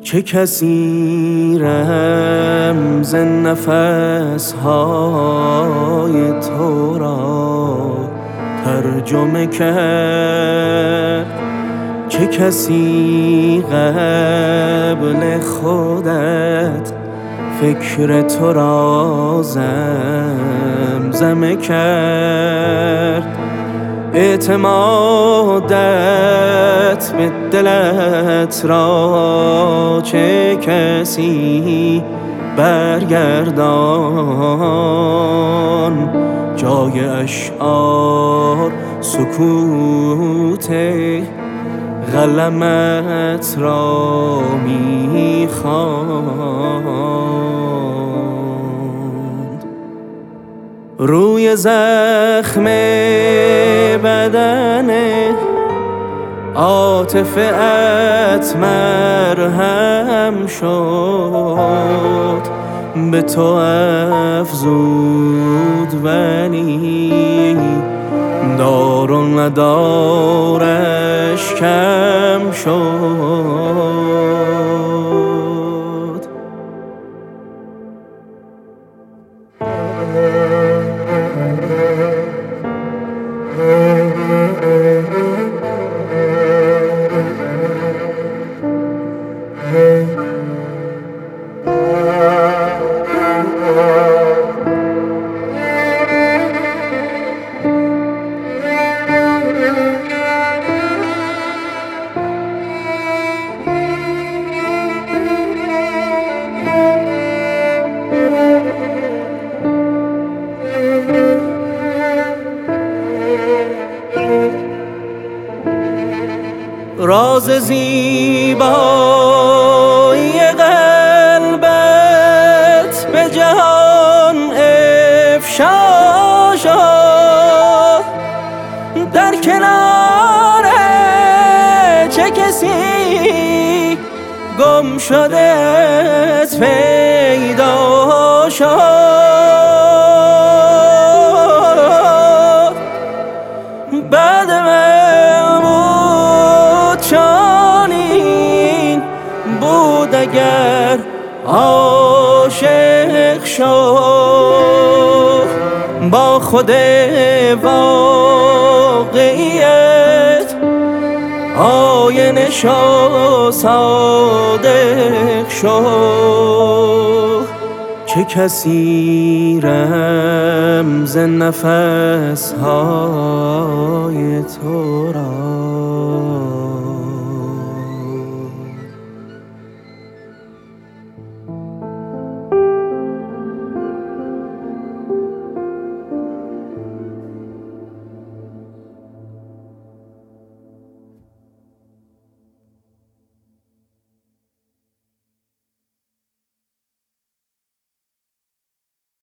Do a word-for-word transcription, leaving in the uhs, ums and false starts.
چه کسی رمز نفس های تو را ترجمه کرد؟ چه کسی قبل خودت فکر تو را زمزمه کرد؟ اعتمادت به دلت را چه کسی برگردان؟ جای اشعار سکوت قلمت را میخواند. روی زخم بدن عاطفه‌ات مرهم شد، به تو افزود ولی دار و ندارش کم شد. راز زیبایی قلبت به جهان افشا شد، در کنار چه کسی گم شده‌ات پیدا شد. بعد چنین بود اگر عاشق شو، با خود واقعیت آینه شو، صادق شو. چه کسی رمز نفس های تو را